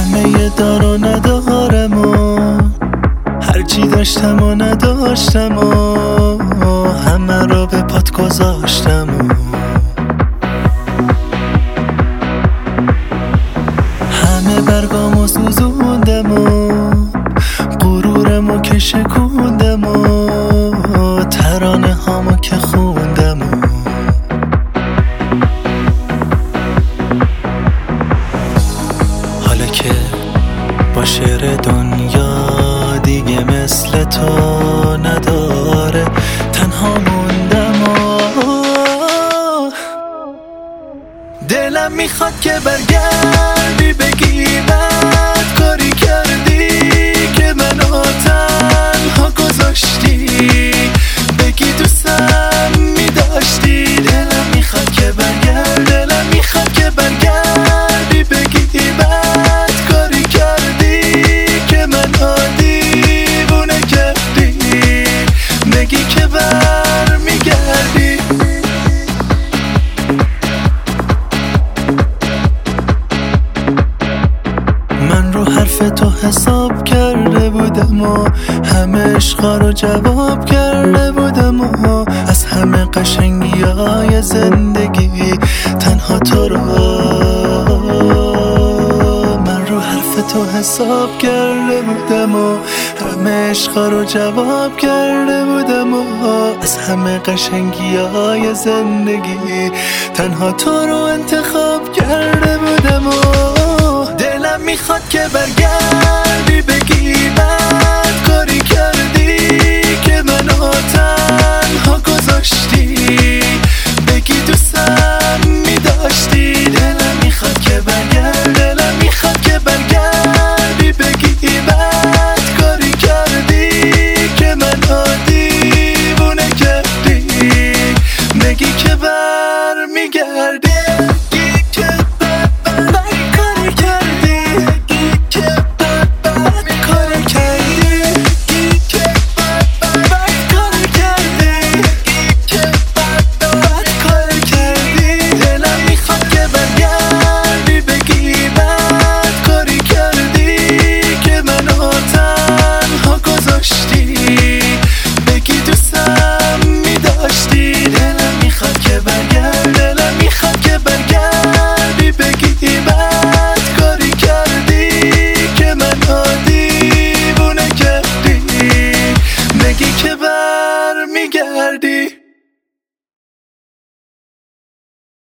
همه دار و ندارم و هرچی داشتم و نداشتم و همه رو به پات گذاشتم و همه برگامو سوزوندم و غرورمو که شکوندم و ترانه هامو که خوندم و حالا که با شعر دنیا دیگه مثل تو نداره تنها موندم و دلم میخواد که برگردی بگی بد کاری کردی که منو تنها گذاشتی بگی دوستم میداشتی دلم میخواد که برگردی بگی بد کاری کردی که منو دیوونه کردی بگی که برمیگردی من رو حرف تو حساب کرده بودم و همه عشقا رو جواب کرده بودم و از همه قشنگی های زندگی تنها تو رو من رو حرف تو حساب کرده بودم و همه عشقا رو جواب کرده بودم و از همه قشنگی های زندگی تنها تو رو انتخاب کرده بودم و دلم میخواد که